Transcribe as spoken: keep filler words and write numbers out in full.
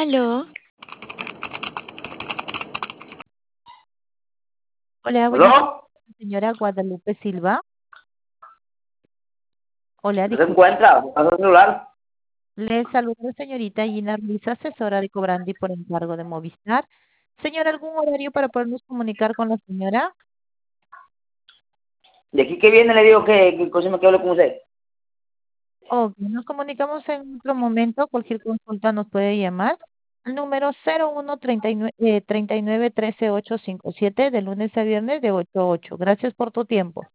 Aló, Hola, buenas tardes, ¿aló? señora Guadalupe Silva. Hola, ¿No se disculpe. encuentra? ¿Pasa el celular? Le saludo, señorita Gina Ruiz, asesora de Cobrandi por encargo de Movistar. Señora, ¿algún horario para podernos comunicar con la señora? De aquí que viene le digo que, que cosa me que hable con usted. Ok, nos comunicamos en otro momento. Cualquier consulta nos puede llamar al número cero uno treinta y nueve, eh, treinta y nueve trece ocho cinco siete de lunes a viernes de ocho a ocho. Gracias por tu tiempo.